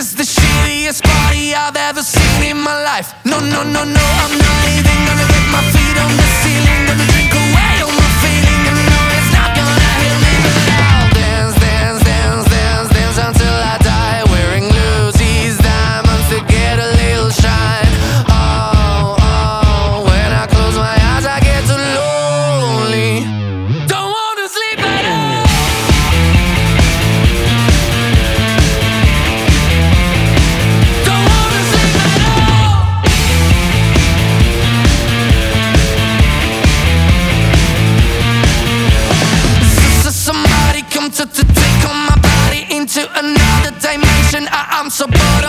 is the shittiest party I've ever seen in my life. No, no, no, no, I'm not leaving. Gonna get my feet on the ceiling. Gonna drink away all my feeling. And no, it's not gonna heal me. But I'll dance, dance, dance, dance, dance until I die. Wearing Lucy's diamonds to get a little shine. Oh, oh, when I close my eyes I get too lonely. Don't wanna sleep at all. Don't wanna sleep at all. Somebody come to take on my body into another dimension. I'm so bored